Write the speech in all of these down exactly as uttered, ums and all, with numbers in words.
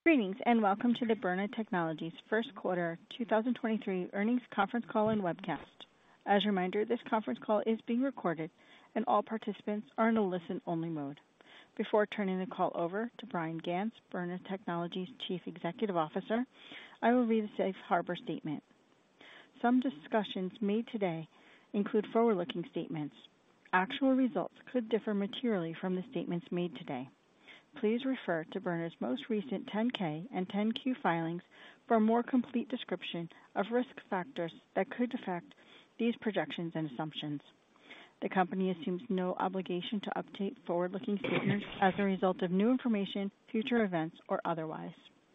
Greetings, and welcome to the Byrna Technologies first quarter two thousand twenty-three earnings conference call and webcast. As a reminder, this conference call is being recorded, and all participants are in a listen-only mode. Before turning the call over to Bryan Ganz, Byrna Technologies Chief Executive Officer, I will read the safe harbor statement. Some discussions made today include forward-looking statements. Actual results could differ materially from the statements made today. Please refer to Byrna's most recent ten K and ten Q filings for a more complete description of risk factors that could affect these projections and assumptions. The company assumes no obligation to update forward-looking statements as a result of new information, future events, or otherwise.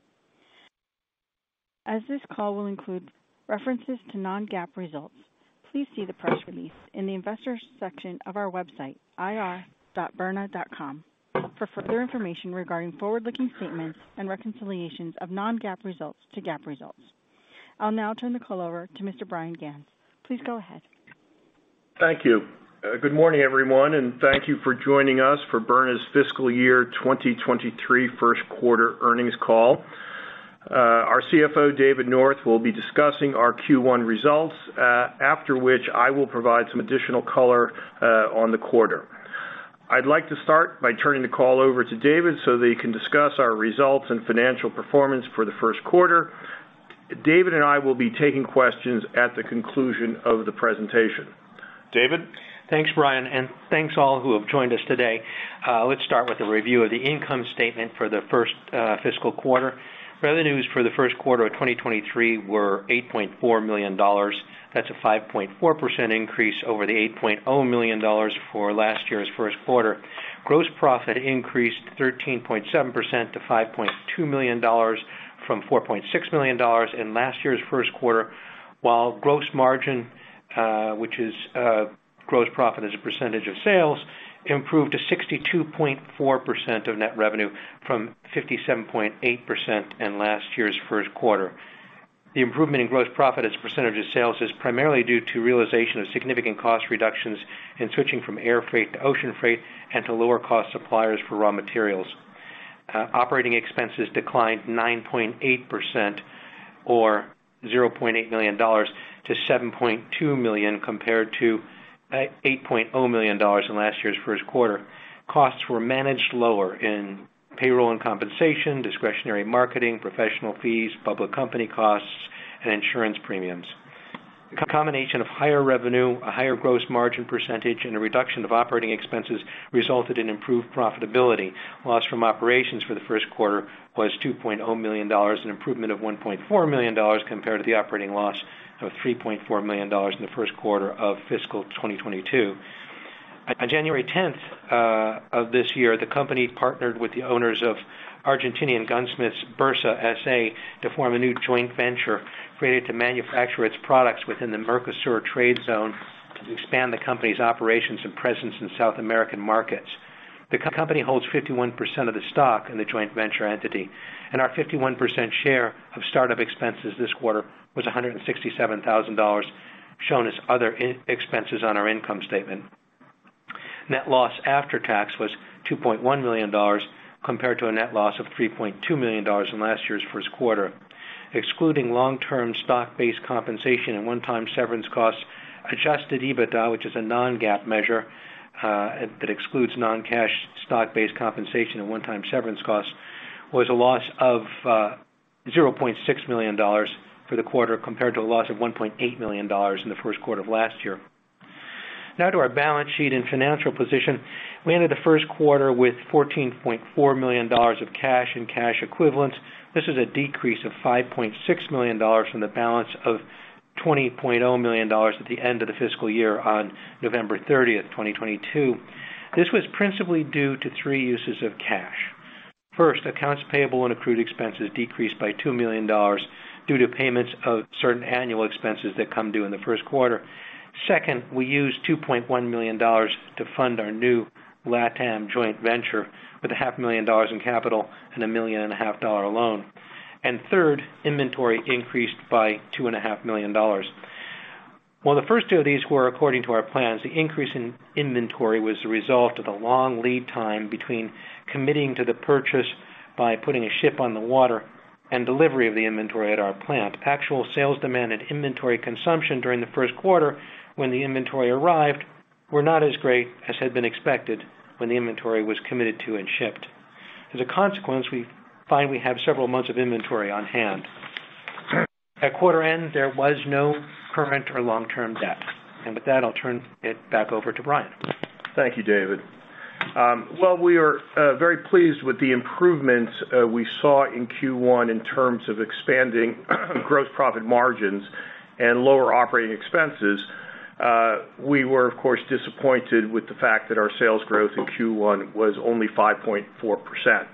As this call will include references to non-GAAP results, please see the press release in the investors section of our website, I R dot byrna dot com. for further information regarding forward-looking statements and reconciliations of non-GAAP results to GAAP results. I'll now turn the call over to Mister Bryan Ganz. Please go ahead. Thank you. Uh, good morning, everyone, and thank you for joining us for Byrna's fiscal year twenty twenty-three first quarter earnings call. Uh, our C F O, David North, will be discussing our Q one results, uh, after which I will provide some additional color uh, on the quarter. I'd like to start by turning the call over to David so that he can discuss our results and financial performance for the first quarter. David and I will be taking questions at the conclusion of the presentation. David? Thanks, Bryan, and thanks all who have joined us today. Uh, let's start with a review of the income statement for the first uh, fiscal quarter. Revenues for the first quarter of twenty twenty-three were eight point four million dollars. That's a five point four percent increase over the eight point zero million dollars for last year's first quarter. Gross profit increased thirteen point seven percent to five point two million dollars from four point six million dollars in last year's first quarter, while gross margin, uh, which is uh, gross profit as a percentage of sales, improved to sixty-two point four percent of net revenue from fifty-seven point eight percent in last year's first quarter. The improvement in gross profit as a percentage of sales is primarily due to realization of significant cost reductions in switching from air freight to ocean freight and to lower cost suppliers for raw materials. Uh, operating expenses declined nine point eight percent or zero point eight million dollars to seven point two million dollars compared to eight point zero million dollars in last year's first quarter. Costs were managed lower in payroll and compensation, discretionary marketing, professional fees, public company costs, and insurance premiums. The combination of higher revenue, a higher gross margin percentage, and a reduction of operating expenses resulted in improved profitability. Loss from operations for the first quarter was two point zero million dollars, an improvement of one point four million dollars compared to the operating loss of three point four million dollars in the first quarter of fiscal twenty twenty-two. On January tenth uh, of this year, the company partnered with the owners of Argentinian gunsmiths Bersa S A to form a new joint venture created to manufacture its products within the Mercosur trade zone to expand the company's operations and presence in South American markets. The company holds fifty-one percent of the stock in the joint venture entity, and our fifty-one percent share of startup expenses this quarter was one hundred sixty-seven thousand dollars, shown as other in- expenses on our income statement. Net loss after tax was two point one million dollars compared to a net loss of three point two million dollars in last year's first quarter. Excluding long-term stock-based compensation and one-time severance costs, adjusted EBITDA, which is a non-GAAP measure uh, that excludes non-cash stock-based compensation and one-time severance costs, was a loss of uh, zero point six million dollars for the quarter compared to a loss of one point eight million dollars in the first quarter of last year. Now to our balance sheet and financial position. We ended the first quarter with fourteen point four million dollars of cash and cash equivalents. This is a decrease of five point six million dollars from the balance of twenty point zero million dollars at the end of the fiscal year on November thirtieth, twenty twenty-two. This was principally due to three uses of cash. First, accounts payable and accrued expenses decreased by two million dollars due to payments of certain annual expenses that come due in the first quarter. Second, we used two point one million dollars to fund our new LATAM joint venture with a half million dollars in capital and a million and a half dollar loan. And third, inventory increased by two and a half million dollars. While the first two of these were according to our plans, the increase in inventory was the result of the long lead time between committing to the purchase by putting a ship on the water and delivery of the inventory at our plant. Actual sales demand and inventory consumption during the first quarter, when the inventory arrived, were not as great as had been expected when the inventory was committed to and shipped. As a consequence, we find we have several months of inventory on hand. At quarter end, there was no current or long-term debt. And with that, I'll turn it back over to Brian. Thank you, David. Um, well, we are uh, very pleased with the improvements uh, we saw in Q one in terms of expanding gross profit margins and lower operating expenses. Uh, we were, of course, disappointed with the fact that our sales growth in Q one was only five point four percent.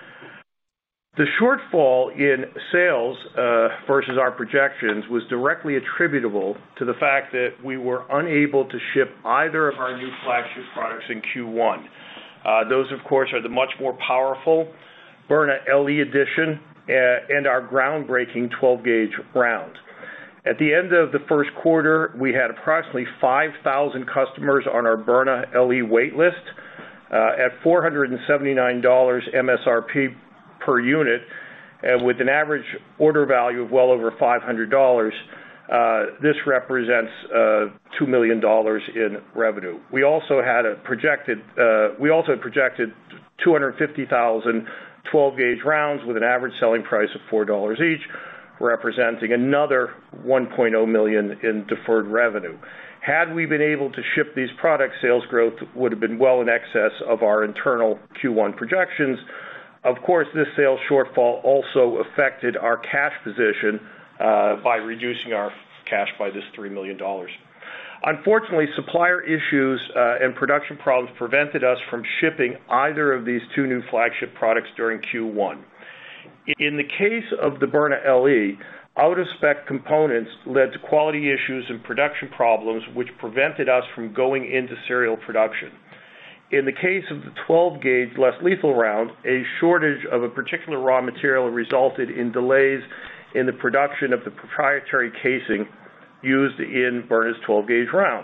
The shortfall in sales uh, versus our projections was directly attributable to the fact that we were unable to ship either of our new flagship products in Q one. Uh, those, of course, are the much more powerful Byrna L E Edition uh, and our groundbreaking twelve gauge round. At the end of the first quarter, we had approximately five thousand customers on our Byrna L E waitlist uh, at four hundred seventy-nine dollars M S R P per unit, and with an average order value of well over five hundred dollars. Uh, this represents uh, two million dollars in revenue. We also had a projected, uh, we also had projected two hundred fifty thousand twelve gauge rounds with an average selling price of four dollars each, representing another one point oh million dollars in deferred revenue. Had we been able to ship these products, sales growth would have been well in excess of our internal Q one projections. Of course, this sales shortfall also affected our cash position uh, by reducing our cash by this three million dollars. Unfortunately, supplier issues uh, and production problems prevented us from shipping either of these two new flagship products during Q one. In the case of the Byrna L E, out-of-spec components led to quality issues and production problems which prevented us from going into serial production. In the case of the twelve gauge less lethal round, a shortage of a particular raw material resulted in delays in the production of the proprietary casing used in Byrna's twelve gauge round.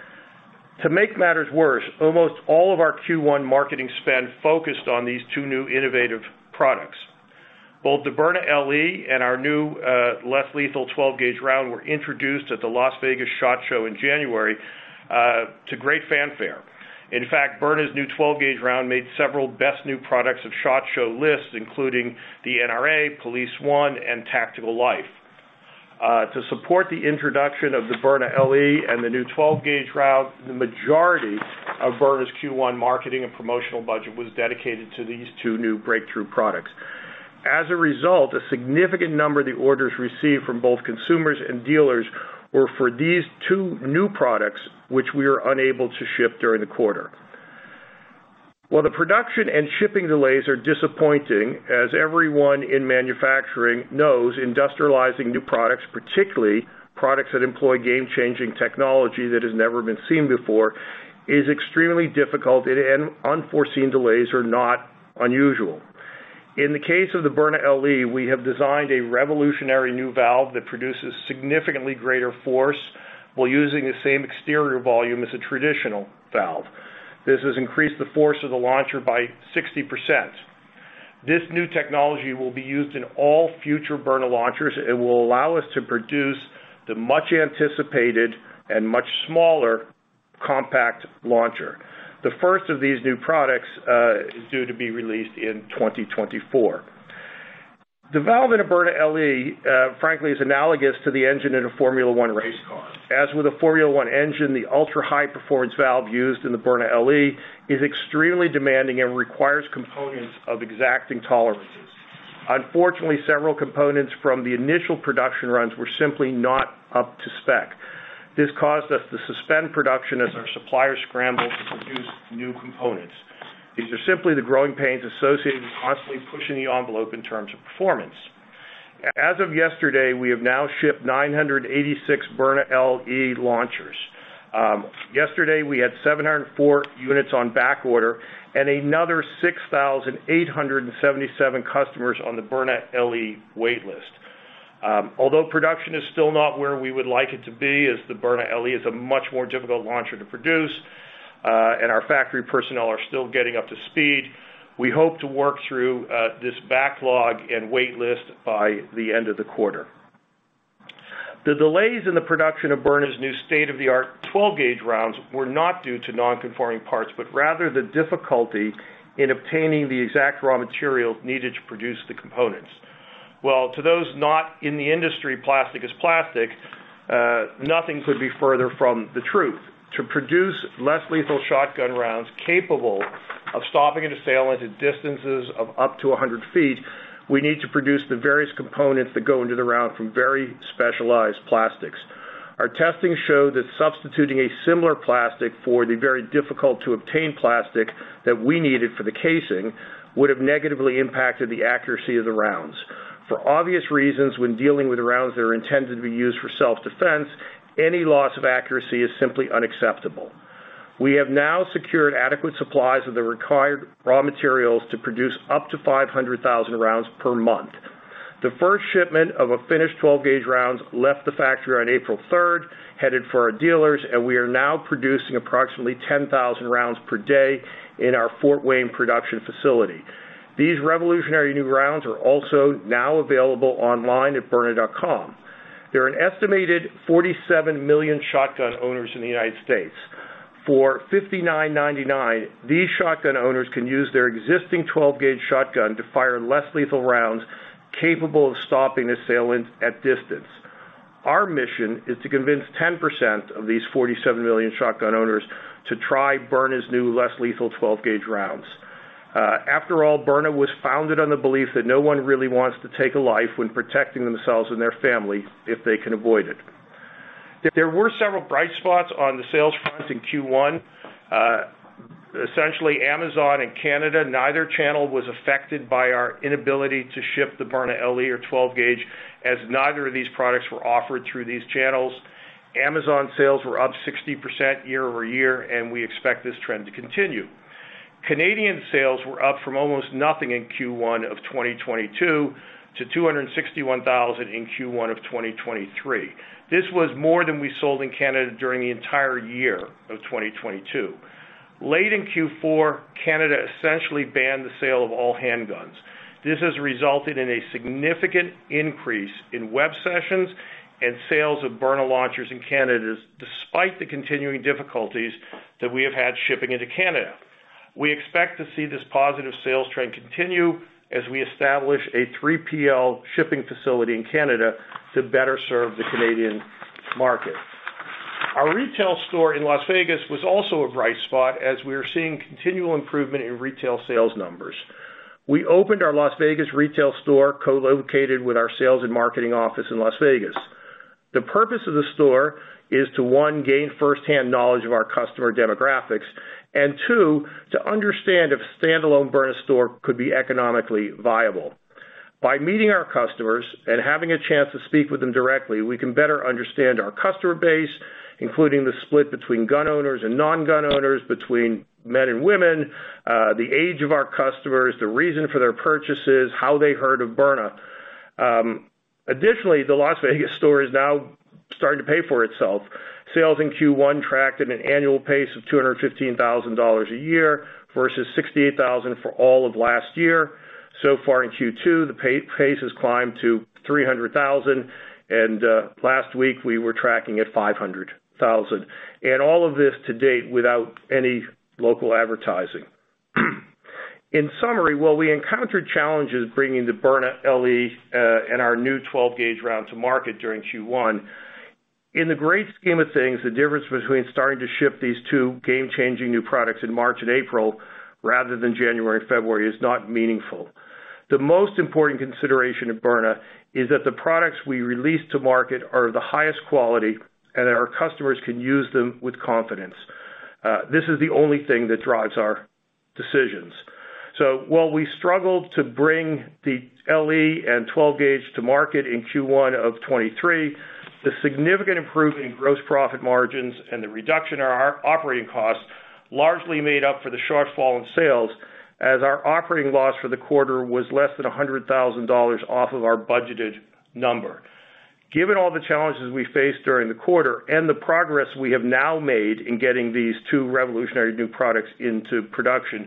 To make matters worse, almost all of our Q one marketing spend focused on these two new innovative products. Both the Byrna L E and our new uh, less lethal twelve gauge round were introduced at the Las Vegas SHOT Show in January uh, to great fanfare. In fact, Byrna's new twelve gauge round made several best new products of SHOT Show lists, including the N R A, Police One, and Tactical Life. Uh, to support the introduction of the Byrna L E and the new twelve gauge round, the majority of Byrna's Q one marketing and promotional budget was dedicated to these two new breakthrough products. As a result, a significant number of the orders received from both consumers and dealers were for these two new products, which we were unable to ship during the quarter. While the production and shipping delays are disappointing, as everyone in manufacturing knows, industrializing new products, particularly products that employ game-changing technology that has never been seen before, is extremely difficult, and unforeseen delays are not unusual. In the case of the Byrna L E, we have designed a revolutionary new valve that produces significantly greater force while using the same exterior volume as a traditional valve. This has increased the force of the launcher by sixty percent. This new technology will be used in all future Byrna launchers and will allow us to produce the much anticipated and much smaller compact launcher. The first of these new products uh, is due to be released in twenty twenty-four. The valve in a Byrna L E, uh, frankly, is analogous to the engine in a Formula One race car. As with a Formula One engine, the ultra-high performance valve used in the Byrna L E is extremely demanding and requires components of exacting tolerances. Unfortunately, several components from the initial production runs were simply not up to spec. This caused us to suspend production as our suppliers scrambled to produce new components. These are simply the growing pains associated with constantly pushing the envelope in terms of performance. As of yesterday, we have now shipped nine hundred eighty-six Byrna L E launchers. Um, yesterday, we had seven hundred four units on back order and another six thousand eight hundred seventy-seven customers on the Byrna L E waitlist. Um, although production is still not where we would like it to be, as the Byrna L E is a much more difficult launcher to produce, uh, and our factory personnel are still getting up to speed, We hope to work through uh, this backlog and wait list by the end of the quarter. The delays in the production of Byrna's new state-of-the-art twelve gauge rounds were not due to non-conforming parts, but rather the difficulty in obtaining the exact raw materials needed to produce the components. Well, to those not in the industry, plastic is plastic. Uh, nothing could be further from the truth. To produce less lethal shotgun rounds capable of stopping an assailant at distances of up to one hundred feet, we need to produce the various components that go into the round from very specialized plastics. Our testing showed that substituting a similar plastic for the very difficult to obtain plastic that we needed for the casing would have negatively impacted the accuracy of the rounds. For obvious reasons, when dealing with rounds that are intended to be used for self-defense, any loss of accuracy is simply unacceptable. We have now secured adequate supplies of the required raw materials to produce up to five hundred thousand rounds per month. The first shipment of a finished twelve gauge rounds left the factory on April third, headed for our dealers, and we are now producing approximately ten thousand rounds per day in our Fort Wayne production facility. These revolutionary new rounds are also now available online at Byrna dot com. There are an estimated forty-seven million shotgun owners in the United States. For fifty-nine ninety-nine, these shotgun owners can use their existing twelve gauge shotgun to fire less lethal rounds capable of stopping an assailant at distance. Our mission is to convince ten percent of these forty-seven million shotgun owners to try Byrna's new less lethal twelve gauge rounds. Uh, after all, Byrna was founded on the belief that no one really wants to take a life when protecting themselves and their family if they can avoid it. There were several bright spots on the sales front in Q one. Uh, essentially, Amazon and Canada, neither channel was affected by our inability to ship the Byrna L E or twelve gauge, as neither of these products were offered through these channels. Amazon sales were up sixty percent year over year, and we expect this trend to continue. Canadian sales were up from almost nothing in Q one of twenty twenty-two to two hundred sixty-one thousand in Q one of twenty twenty-three. This was more than we sold in Canada during the entire year of twenty twenty-two. Late in Q four, Canada essentially banned the sale of all handguns. This has resulted in a significant increase in web sessions and sales of Byrna launchers in Canada, despite the continuing difficulties that we have had shipping into Canada. We expect to see this positive sales trend continue as we establish a three P L shipping facility in Canada to better serve the Canadian market. Our retail store in Las Vegas was also a bright spot as we are seeing continual improvement in retail sales numbers. We opened our Las Vegas retail store co-located with our sales and marketing office in Las Vegas. The purpose of the store is to, one, gain firsthand knowledge of our customer demographics, and two, to understand if a standalone Byrna store could be economically viable. By meeting our customers and having a chance to speak with them directly, we can better understand our customer base, including the split between gun owners and non-gun owners, between men and women, uh, the age of our customers, the reason for their purchases, how they heard of Byrna. Um, additionally, the Las Vegas store is now starting to pay for itself. Sales in Q one tracked at an annual pace of two hundred fifteen thousand dollars a year versus sixty-eight thousand dollars for all of last year. So far in Q two, the pace has climbed to three hundred thousand dollars, and uh, last week we were tracking at five hundred thousand dollars. And all of this to date without any local advertising. In summary, while we encountered challenges bringing the Byrna L E uh, and our new twelve gauge round to market during Q one, in the great scheme of things, the difference between starting to ship these two game-changing new products in March and April rather than January and February is not meaningful. The most important consideration of Byrna is that the products we release to market are of the highest quality and that our customers can use them with confidence. Uh, this is the only thing that drives our decisions. So while we struggled to bring the L E and twelve gauge to market in Q one of twenty-three, the significant improvement in gross profit margins and the reduction in our operating costs largely made up for the shortfall in sales, as our operating loss for the quarter was less than one hundred thousand dollars off of our budgeted number. Given all the challenges we faced during the quarter and the progress we have now made in getting these two revolutionary new products into production,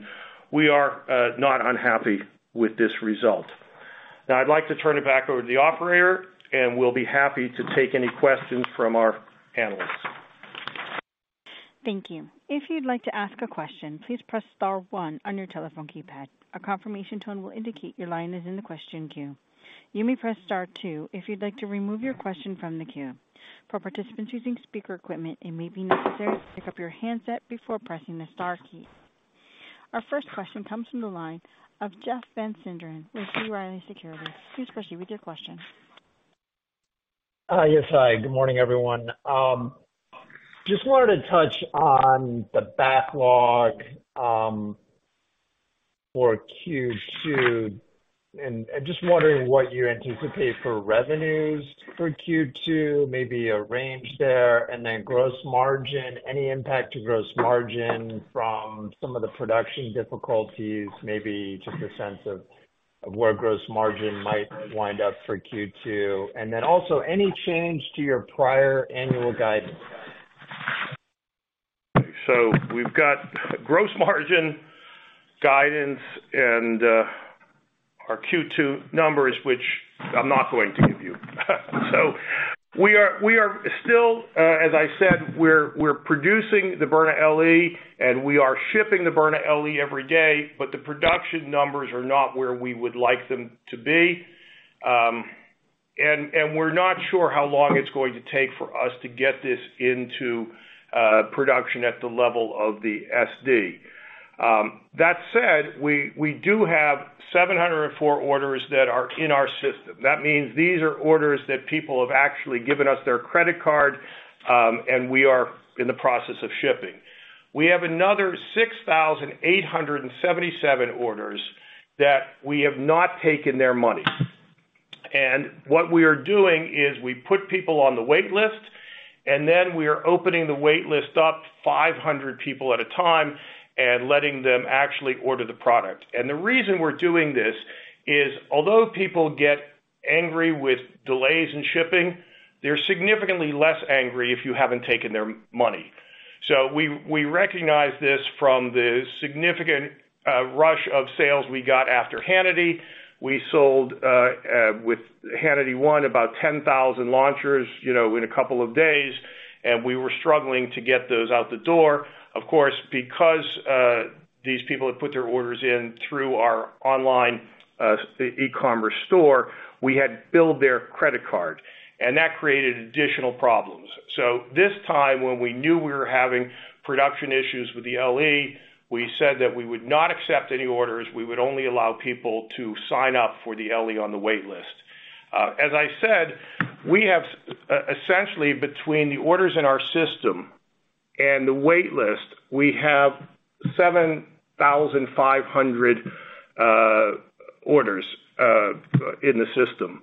we are uh, not unhappy with this result. Now, I'd like to turn it back over to the operator, and we'll be happy to take any questions from our analysts. Thank you. If you'd like to ask a question, please press star one on your telephone keypad. A confirmation tone will indicate your line is in the question queue. You may press star two if you'd like to remove your question from the queue. For participants using speaker equipment, it may be necessary to pick up your handset before pressing the star key. Our first question comes from the line of Jeff Van Sinderen with B. Riley Securities. Please proceed with your question. Uh, yes, hi. Good morning, everyone. Um, just wanted to touch on the backlog um, for Q two, and, and just wondering what you anticipate for revenues for Q two, maybe a range there, and then gross margin, any impact to gross margin from some of the production difficulties, maybe just a sense of, of where gross margin might wind up for Q two, and then also any change to your prior annual guidance. So we've got gross margin guidance and uh, our Q two numbers, which I'm not going to give you. So we are we are still, uh, as I said, we're we're producing the Byrna L E and we are shipping the Byrna L E every day, but the production numbers are not where we would like them to be, um, and and we're not sure how long it's going to take for us to get this into uh, production at the level of the S D. Um, that said, we, we do have seven hundred four orders that are in our system. That means these are orders that people have actually given us their credit card, um, and we are in the process of shipping. We have another six thousand eight hundred seventy-seven orders that we have not taken their money. And what we are doing is we put people on the wait list, and then we are opening the wait list up five hundred people at a time and letting them actually order the product. And the reason we're doing this is, although people get angry with delays in shipping, they're significantly less angry if you haven't taken their money. So we, we recognize this from the significant uh, rush of sales we got after Hannity. We sold uh, uh, with Hannity one about ten thousand launchers, you know, in a couple of days, and we were struggling to get those out the door. Of course, because uh, these people had put their orders in through our online uh, e-commerce store, we had billed their credit card, and that created additional problems. So this time, when we knew we were having production issues with the L E, we said that we would not accept any orders. We would only allow people to sign up for the L E on the wait list. Uh, as I said, we have uh, essentially, between the orders in our system and the wait list, we have seven thousand five hundred uh, orders uh, in the system.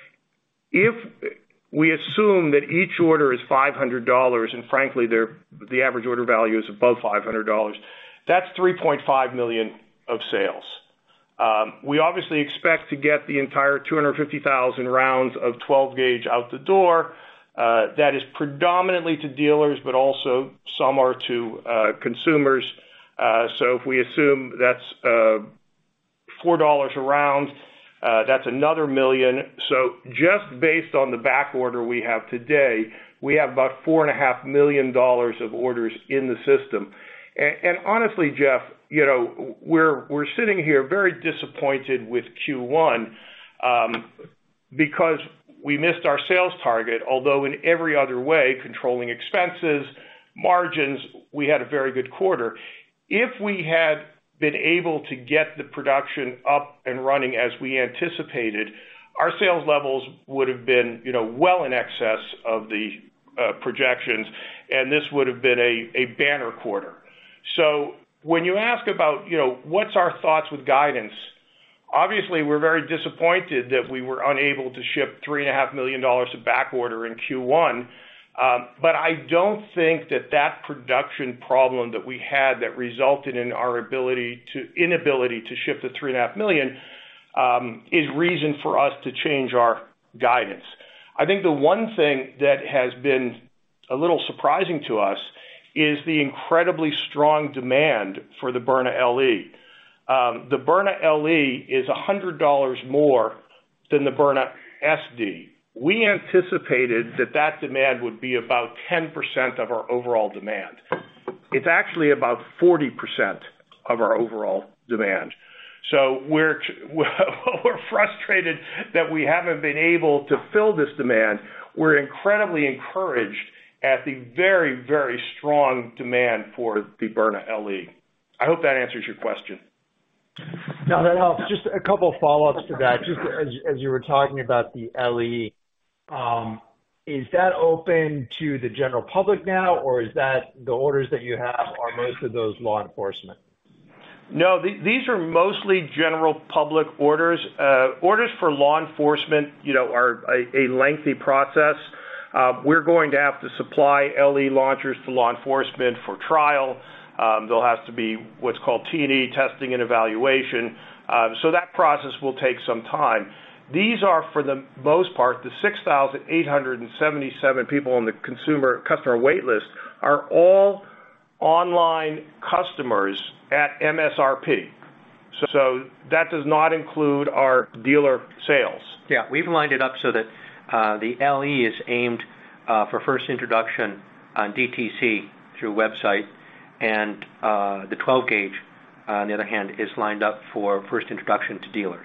If we assume that each order is five hundred dollars, and frankly, the average order value is above five hundred dollars, that's three point five million dollars of sales. Um, we obviously expect to get the entire two hundred fifty thousand rounds of twelve gauge out the door. Uh, that is predominantly to dealers, but also some are to uh, consumers. Uh, so if we assume that's uh, four dollars a round, uh, that's another million. So just based on the back order we have today, we have about four and a half million dollars of orders in the system. And, and honestly, Jeff, you know, we're we're sitting here very disappointed with Q one um, because we missed our sales target, although in every other way, controlling expenses, margins, we had a very good quarter. If we had been able to get the production up and running as we anticipated, our sales levels would have been, you know, well in excess of the uh, projections, and this would have been a, a banner quarter. So when you ask about, you know, what's our thoughts with guidance, obviously, we're very disappointed that we were unable to ship three point five million dollars of back order in Q one, um, but I don't think that that production problem that we had that resulted in our ability to inability to ship the three point five million dollars um, is reason for us to change our guidance. I think the one thing that has been a little surprising to us is the incredibly strong demand for the Byrna L E. um, the Byrna L E is one hundred dollars more than the Byrna S D. We anticipated that that demand would be about ten percent of our overall demand. It's actually about forty percent of our overall demand. So we're we're frustrated that we haven't been able to fill this demand. We're incredibly encouraged at the very, very strong demand for the Byrna L E. I hope that answers your question. No, that helps. Just a couple of follow-ups to that. Just as, as you were talking about the L E, um, is that open to the general public now, or is that the orders that you have, are most of those law enforcement? No, the, these are mostly general public orders. Uh, orders for law enforcement, you know, are a, a lengthy process. Uh, we're going to have to supply L E launchers to law enforcement for trial. Um, there'll have to be what's called T and E, testing and evaluation. Uh, so that process will take some time. These are, for the most part, the six thousand eight hundred seventy-seven people on the consumer customer wait list are all online customers at M S R P. So, so that does not include our dealer sales. Yeah, we've lined it up so that uh, the L E is aimed uh, for first introduction on D T C through website, and uh, the twelve gauge, uh, on the other hand, is lined up for first introduction to dealers.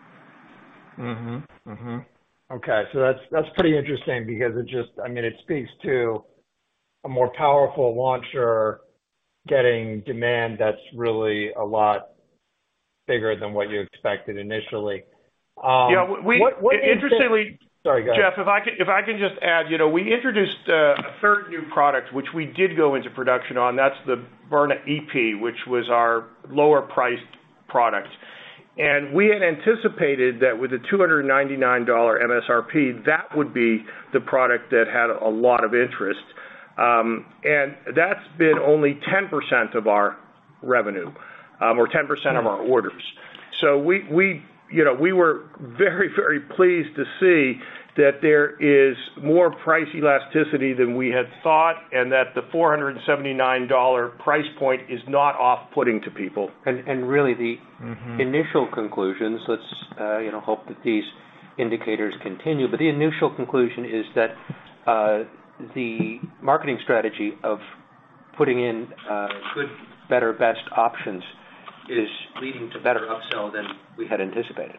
Mm-hmm. Mm-hmm. Okay, so that's that's pretty interesting because it just, I mean, it speaks to a more powerful launcher getting demand that's really a lot bigger than what you expected initially. Um, yeah, we what, what interestingly, sorry, go ahead. Jeff, if I can if I can just add, you know, we introduced uh, a third new product which we did go into production on. That's the Byrna E P, which was our lower priced product. And we had anticipated that with the two hundred ninety-nine dollars M S R P, that would be the product that had a lot of interest. Um, and that's been only ten percent of our revenue, um, or ten percent of our orders. So we, we, you know, we were very, very pleased to see that there is more price elasticity than we had thought, and that the four hundred seventy-nine dollars price point is not off-putting to people. And, and really, the mm-hmm. initial conclusions, let's uh, you know hope that these indicators continue, but the initial conclusion is that uh, the marketing strategy of putting in uh, good, better, best options is leading to better upsell than we had anticipated.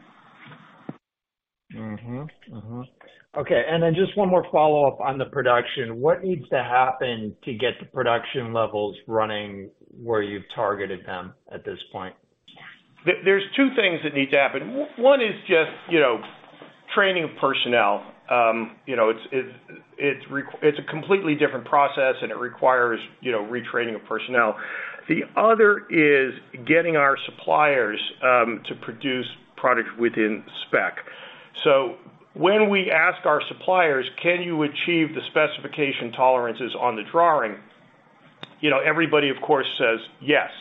Mm-hmm. Mm-hmm. Okay, and then just one more follow-up on the production. What needs to happen to get the production levels running where you've targeted them at this point? There's two things that need to happen. One is just, you know, training of personnel. Um, you know, it's it's it's it's a completely different process, and it requires, you know, retraining of personnel. The other is getting our suppliers um, to produce products within spec. So when we ask our suppliers, can you achieve the specification tolerances on the drawing, you know, everybody, of course, says yes.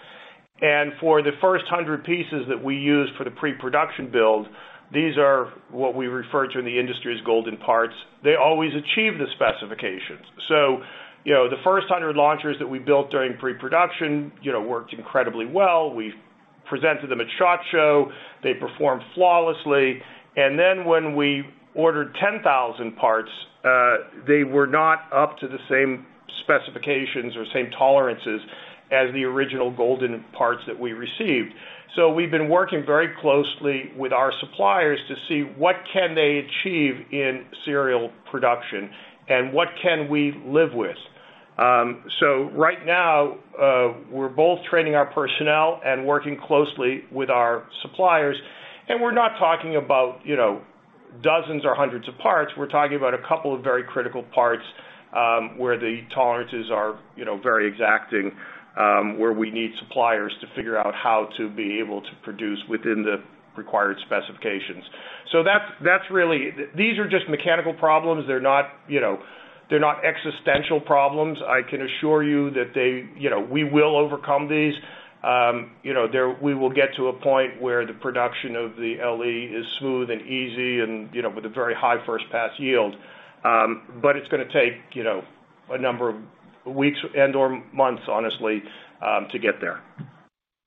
And for the first hundred pieces that we use for the pre-production build, these are what we refer to in the industry as golden parts. They always achieve the specifications. So, you know, the first hundred launchers that we built during pre-production, you know, worked incredibly well. We presented them at SHOT Show. They performed flawlessly. And then when we ordered ten thousand parts, uh, they were not up to the same specifications or same tolerances as the original golden parts that we received. So we've been working very closely with our suppliers to see what can they achieve in serial production and what can we live with. Um, so right now, uh, we're both training our personnel and working closely with our suppliers. And we're not talking about, you know, dozens or hundreds of parts. We're talking about a couple of very critical parts um, where the tolerances are, you know, very exacting, um, where we need suppliers to figure out how to be able to produce within the required specifications. So that's that's really, these are just mechanical problems. They're not, you know, they're not existential problems. I can assure you that they, you know, we will overcome these. Um, you know, there we will get to a point where the production of the L E is smooth and easy, and you know, with a very high first pass yield. Um, but it's going to take, you know, a number of weeks and or months, honestly, um, to get there.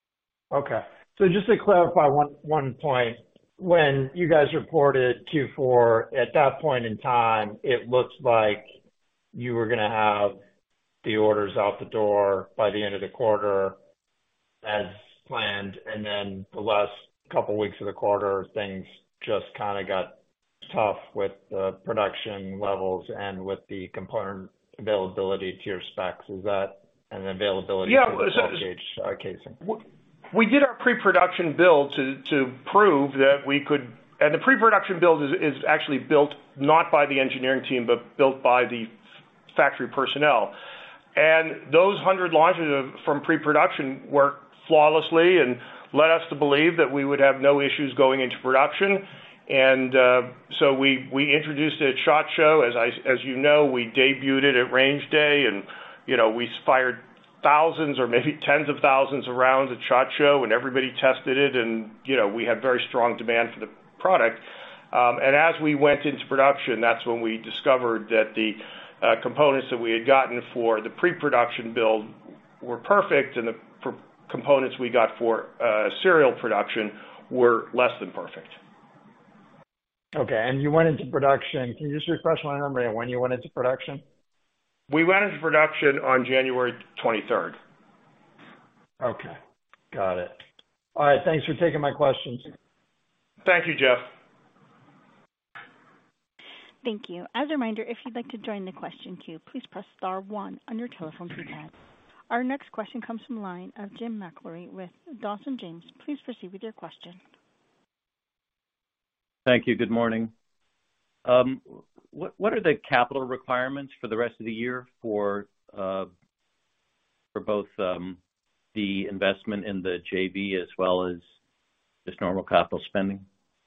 Okay. So just to clarify one one point, when you guys reported Q four, at that point in time, it looked like you were gonna have the orders out the door by the end of the quarter as planned, and then the last couple weeks of the quarter, things just kind of got tough with the production levels and with the component availability to your specs. Is that an availability Yeah, for the so- twelve gauge uh, casing? We did our pre-production build to, to prove that we could, and the pre-production build is, is actually built not by the engineering team, but built by the factory personnel. And those one hundred launches of, from pre-production worked flawlessly and led us to believe that we would have no issues going into production. And uh, so we, we introduced it at SHOT Show. As, I, as you know, we debuted it at Range Day, and you know, we fired thousands or maybe tens of thousands of rounds at SHOT Show, and everybody tested it, and you know, we had very strong demand for the product. Um, and as we went into production, that's when we discovered that the uh, components that we had gotten for the pre-production build were perfect, and the for components we got for uh, serial production were less than perfect. Okay, and you went into production. Can you just refresh my memory on when you went into production? We went into production on January twenty-third. Okay, got it. All right, thanks for taking my questions. Thank you, Jeff. Thank you. As a reminder, if you'd like to join the question queue, please press star one on your telephone keypad. Our next question comes from the line of Jim McIlree with Dawson James. Please proceed with your question. Thank you. Good morning. Um, what what are the capital requirements for the rest of the year for uh, for both um, the investment in the J V as well as just normal capital spending?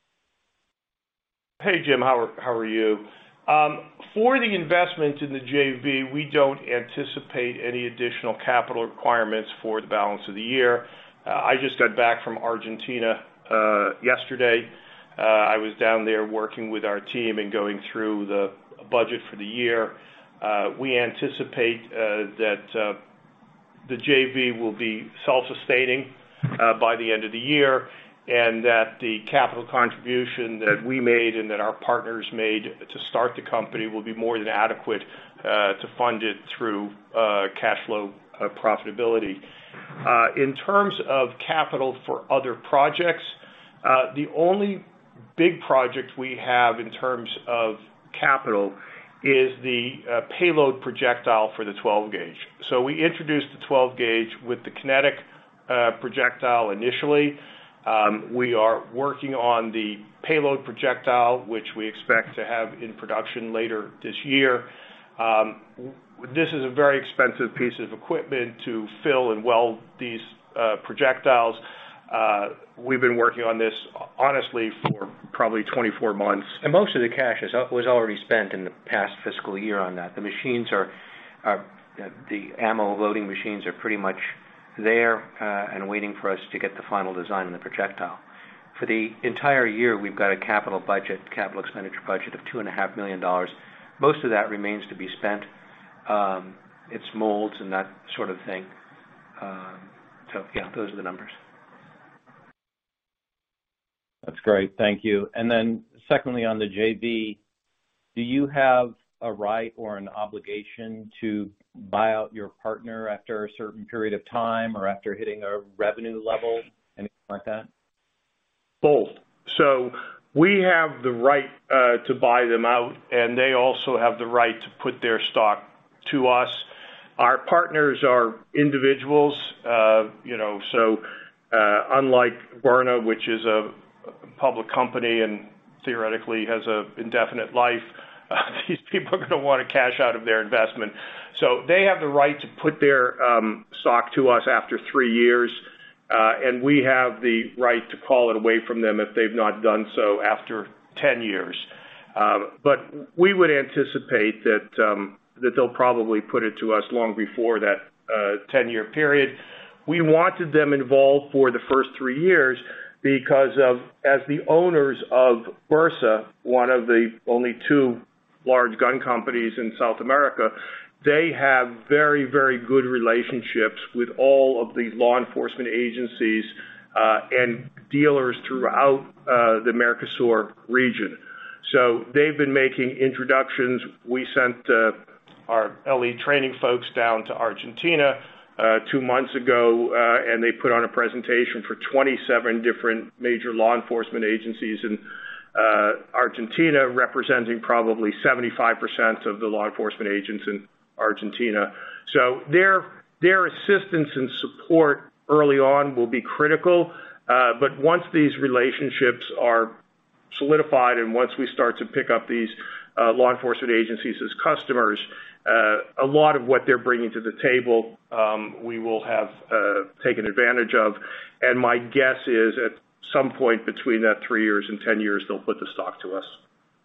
Hey, Jim, how are, how are you? Um, for the investment in the J V, we don't anticipate any additional capital requirements for the balance of the year. Uh, I just got back from Argentina uh, yesterday. Uh, I was down there working with our team and going through the budget for the year. Uh, we anticipate uh, that uh, the J V will be self-sustaining uh, by the end of the year, and that the capital contribution that we made and that our partners made to start the company will be more than adequate uh, to fund it through uh, cash flow uh, profitability. Uh, in terms of capital for other projects, uh, the only big project we have in terms of capital is the uh, payload projectile for the twelve gauge. So we introduced the twelve gauge with the kinetic uh, projectile initially. Um, we are working on the payload projectile, which we expect to have in production later this year. Um, this is a very expensive piece of equipment to fill and weld these uh, projectiles. Uh, we've been working on this, honestly, for probably twenty-four months. And most of the cash is, was already spent in the past fiscal year on that. The machines are, are the ammo loading machines are pretty much there uh, and waiting for us to get the final design on the projectile. For the entire year, we've got a capital budget, capital expenditure budget of two and a half million dollars. Most of that remains to be spent. Um, it's molds and that sort of thing. Um, so yeah, those are the numbers. That's great. Thank you. And then secondly, on the J V, do you have a right or an obligation to buy out your partner after a certain period of time or after hitting a revenue level, anything like that? Both. So we have the right uh, to buy them out, and they also have the right to put their stock to us. Our partners are individuals, uh, you know, so uh, unlike Byrna, which is a public company and theoretically has an indefinite life, uh, these people are going to want to cash out of their investment. So they have the right to put their um, stock to us after three years, uh, and we have the right to call it away from them if they've not done so after ten years. Uh, but we would anticipate that um, that they'll probably put it to us long before that uh, ten-year period. We wanted them involved for the first three years because of, as the owners of Bersa, one of the only two large gun companies in South America, they have very, very good relationships with all of the law enforcement agencies uh, and dealers throughout uh, the Mercosur region. So they've been making introductions. We sent uh, our L E training folks down to Argentina uh, two months ago, uh, and they put on a presentation for twenty-seven different major law enforcement agencies in uh, Argentina, representing probably seventy-five percent of the law enforcement agents in Argentina. So their their assistance and support early on will be critical, uh, but once these relationships are solidified and once we start to pick up these uh, law enforcement agencies as customers, uh, a lot of what they're bringing to the table um, we will have uh, taken advantage of. And my guess is at some point between that three years and ten years, they'll put the stock to us.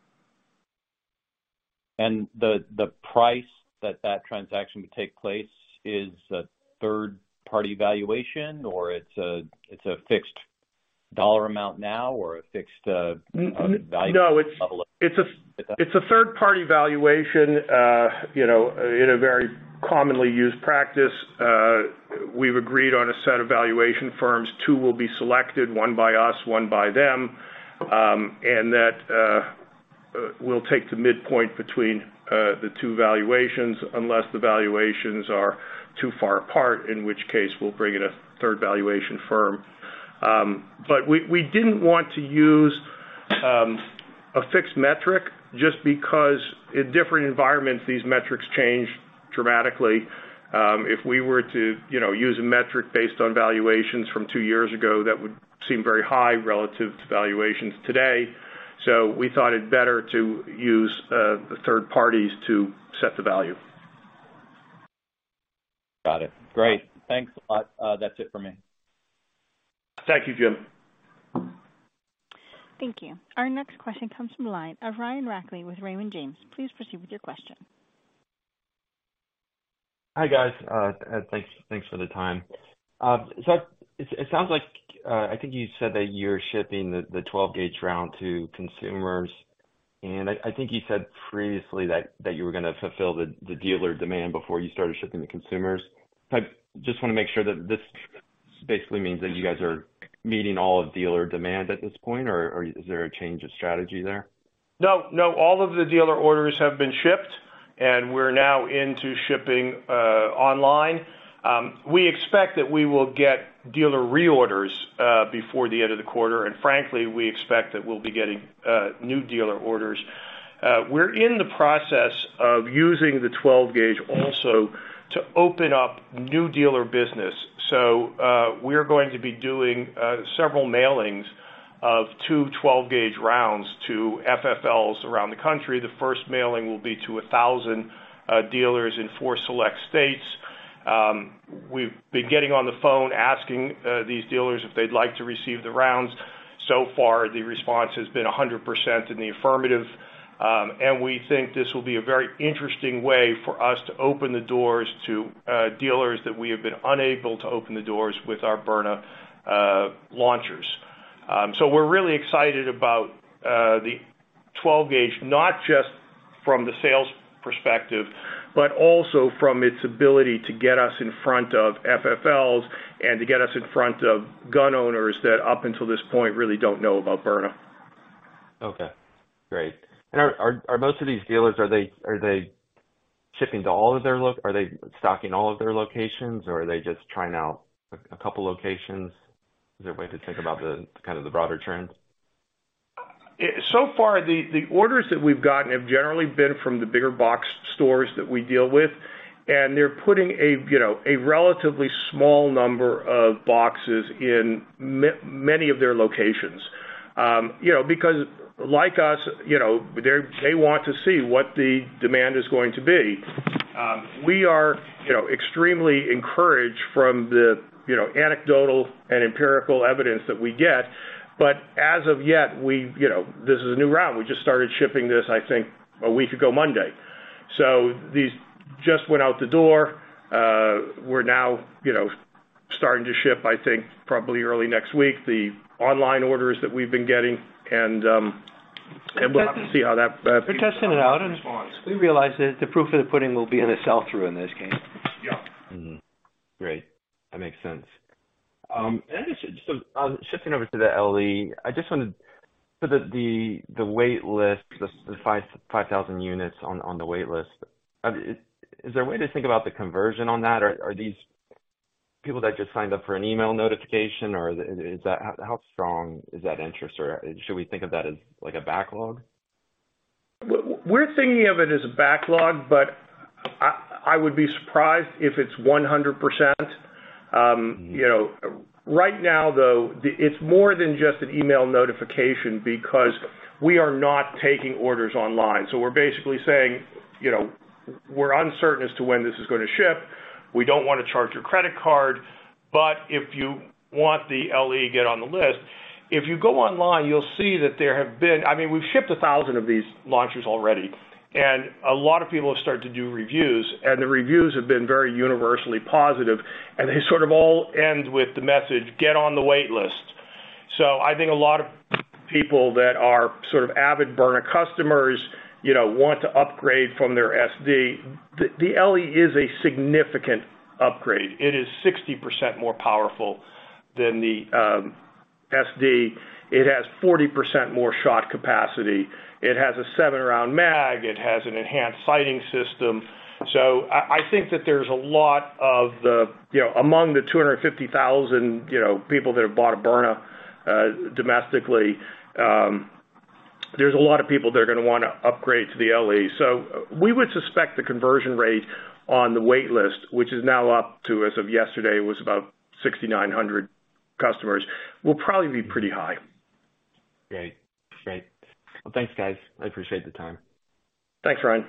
And the the price that that transaction would take place is a third-party valuation, or it's a it's a fixed dollar amount now, or a fixed uh, uh, value? No, it's level of it's a it's a third-party valuation. Uh, you know, in a very commonly used practice, uh, we've agreed on a set of valuation firms. Two will be selected, one by us, one by them, um, and that uh, we'll take the midpoint between uh, the two valuations, unless the valuations are too far apart, in which case we'll bring in a third valuation firm. Um, but we, we didn't want to use um, a fixed metric just because in different environments these metrics change dramatically. Um, if we were to, you know, use a metric based on valuations from two years ago, that would seem very high relative to valuations today. So we thought it better to use uh, the third parties to set the value. Got it. Great. Thanks a lot. Uh, that's it for me. Thank you, Jim. Thank you. Our next question comes from the line of Ryan Rackley with Raymond James. Please proceed with your question. Hi, guys. Uh, thanks Thanks for the time. Uh, so it, it sounds like, uh, I think you said that you're shipping the, the twelve gauge round to consumers, and I, I think you said previously that, that you were going to fulfill the, the dealer demand before you started shipping to consumers. I just want to make sure that this basically means that you guys are meeting all of dealer demand at this point, or, or is there a change of strategy there? No, no, all of the dealer orders have been shipped, and we're now into shipping uh, online. Um, we expect that we will get dealer reorders uh, before the end of the quarter, and frankly, we expect that we'll be getting uh, new dealer orders. Uh, we're in the process of using the twelve gauge also to open up new dealer business. So uh, we're going to be doing uh, several mailings of two twelve gauge rounds to F F Ls around the country. The first mailing will be to one thousand uh, dealers in four select states. Um, we've been getting on the phone asking uh, these dealers if they'd like to receive the rounds. So far, the response has been one hundred percent in the affirmative. Um, and we think this will be a very interesting way for us to open the doors to uh, dealers that we have been unable to open the doors with our Byrna uh, launchers. Um, so we're really excited about uh, the twelve gauge, not just from the sales perspective, but also from its ability to get us in front of F F Ls and to get us in front of gun owners that up until this point really don't know about Byrna. Okay, great. And are, are are most of these dealers, are they are they shipping to all of their lo- are they stocking all of their locations, or are they just trying out a, a couple locations? Is there a way to think about the kind of the broader trend? So far, the, the orders that we've gotten have generally been from the bigger box stores that we deal with, and they're putting a you know a relatively small number of boxes in m- many of their locations. Um, you know, because like us, you know, they they want to see what the demand is going to be. Um, we are, you know, extremely encouraged from the, you know, anecdotal and empirical evidence that we get. But as of yet, we, you know, this is a new round. We just started shipping this, I think, a week ago Monday. So these just went out the door. Uh, we're now, you know, starting to ship, I think, probably early next week, the online orders that we've been getting. And um, and we'll have to see how that. Uh, We're testing it out, and we realize that the proof of the pudding will be in the sell-through in this case. Yeah. Mm-hmm. Great, that makes sense. Um, and just, just uh, shifting over to the L E, I just wanted for the the the wait list, the, the five five thousand units on on the wait list. Uh, is, is there a way to think about the conversion on that? Are are these people that just signed up for an email notification, or is that how, how strong is that interest, or should we think of that as like a backlog? We're thinking of it as a backlog, but I, I would be surprised if it's one hundred percent. Um, mm-hmm. You know, right now, though, the, it's more than just an email notification because we are not taking orders online. So we're basically saying, you know, we're uncertain as to when this is going to ship. We don't want to charge your credit card, but if you want the L E, get on the list. If you go online, you'll see that there have been, I mean, we've shipped a thousand of these launchers already, and a lot of people have started to do reviews, and the reviews have been very universally positive, and they sort of all end with the message, get on the wait list. So I think a lot of people that are sort of avid Byrna customers, you know, want to upgrade from their S D. The, the L E is a significant upgrade. It is sixty percent more powerful than the um, S D. It has forty percent more shot capacity. It has a seven round mag. It has an enhanced sighting system. So I, I think that there's a lot of the, you know, among the two hundred fifty thousand, you know, people that have bought a Byrna uh, domestically, um, there's a lot of people that are going to want to upgrade to the L E. So we would suspect the conversion rate on the wait list, which is now up to, as of yesterday, was about sixty-nine hundred customers, will probably be pretty high. Great, great. Well, thanks, guys. I appreciate the time. Thanks, Ryan.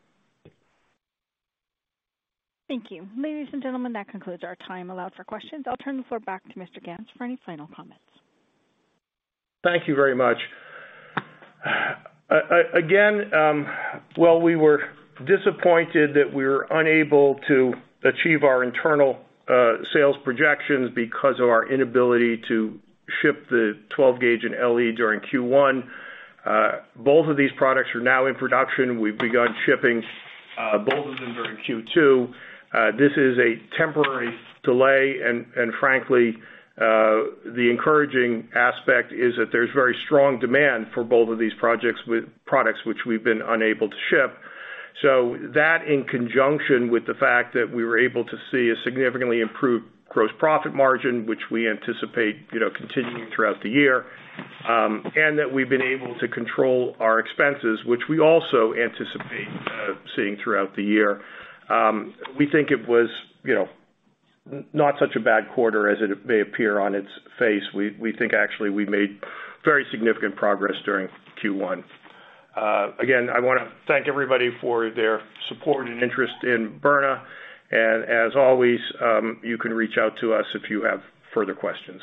Thank you. Ladies and gentlemen, that concludes our time allowed for questions. I'll turn the floor back to Mister Ganz for any final comments. Thank you very much. Uh, again, um, well, we were disappointed that we were unable to achieve our internal uh, sales projections because of our inability to ship the twelve gauge and L E during Q one. Uh, both of these products are now in production. We've begun shipping uh, both of them during Q two. Uh, this is a temporary delay, and, and frankly, uh, the encouraging aspect is that there's very strong demand for both of these projects with products which we've been unable to ship. So that, in conjunction with the fact that we were able to see a significantly improved gross profit margin, which we anticipate, you know, continuing throughout the year, um, and that we've been able to control our expenses, which we also anticipate uh, seeing throughout the year. Um, we think it was, you know, not such a bad quarter as it may appear on its face. We we think actually we made very significant progress during Q one. Uh, again, I want to thank everybody for their support and interest in Byrna. And as always, um, you can reach out to us if you have further questions.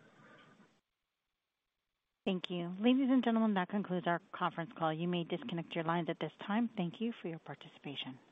Thank you. Ladies and gentlemen, that concludes our conference call. You may disconnect your lines at this time. Thank you for your participation.